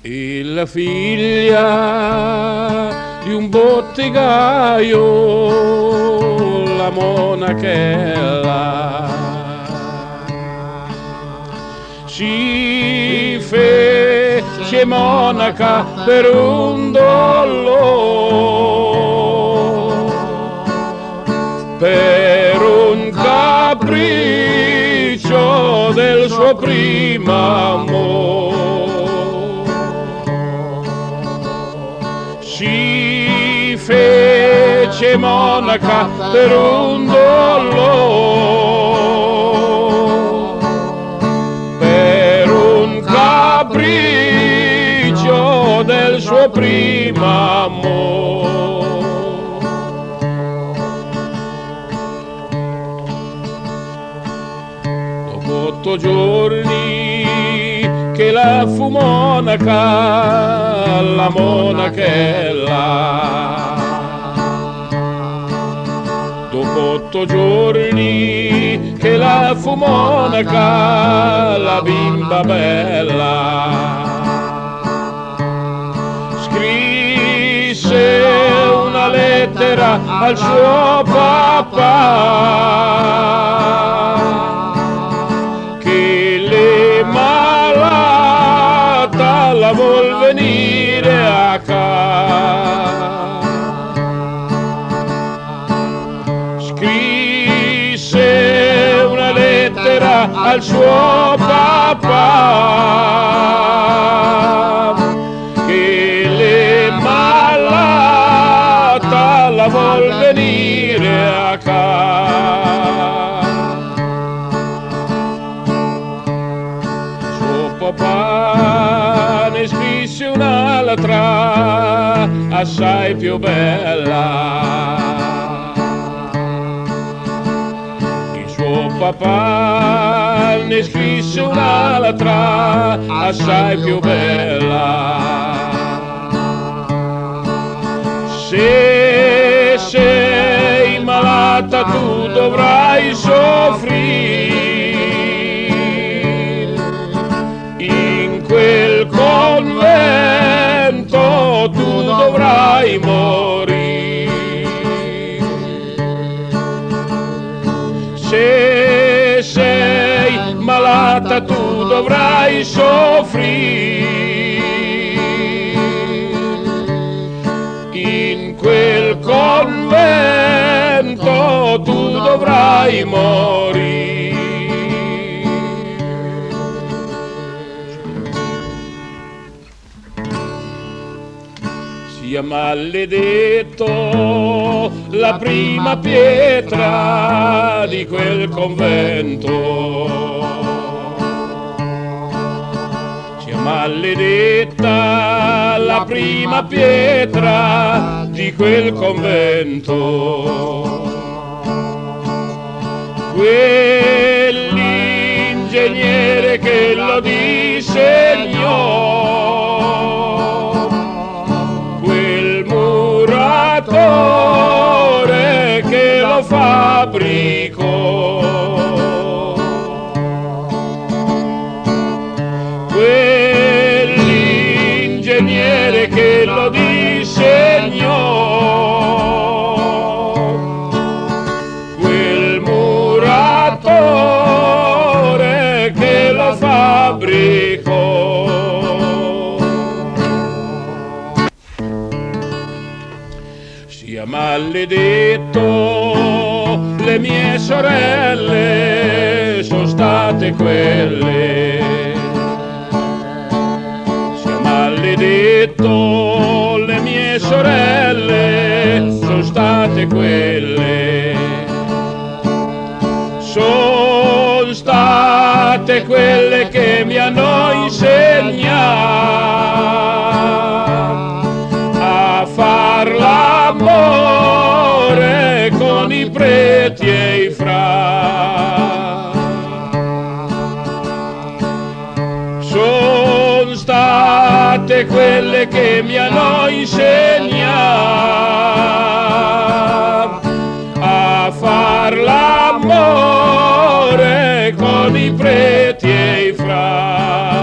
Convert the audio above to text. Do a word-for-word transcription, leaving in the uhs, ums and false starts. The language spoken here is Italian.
E la figlia di un bottegaio, la monachella, si fece monaca per un dolore, per un capriccio del suo primo amore. Si fece monaca per un dolore, per un capriccio del suo primo amore. Dopo otto giorni che la fu monaca, la monachella, dopo otto giorni che la fu monaca, la bimba bella scrisse una lettera al suo papà che le malata la vuol venire a casa. Scrisse una lettera al suo papà che le malata la vuol venire a casa. Suo papà ne scrisse un'altra assai più bella. Suo papà ne scrisse un'altra assai più bella. Se sei malata tu dovrai soffrire, in quel convento tu dovrai morire. Se sei malata tu dovrai soffrire, in quel convento tu dovrai morire. Sia maledetto la prima pietra di quel convento, sia maledetta la prima pietra di quel convento. Quell'ingegnere che lo disegnò, quel muratore che lo fabbricò, quell'ingegnere che lo disegnò, quel muratore che lo fabbricò. Sia maledetto le mie sorelle sono state quelle, sia maledetto le mie sorelle sono state quelle, sono state quelle che mi hanno insegnato a far l'amore con i preti e i fra. Sono state quelle che mi hanno insegnato a far l'amore con i preti e i fra.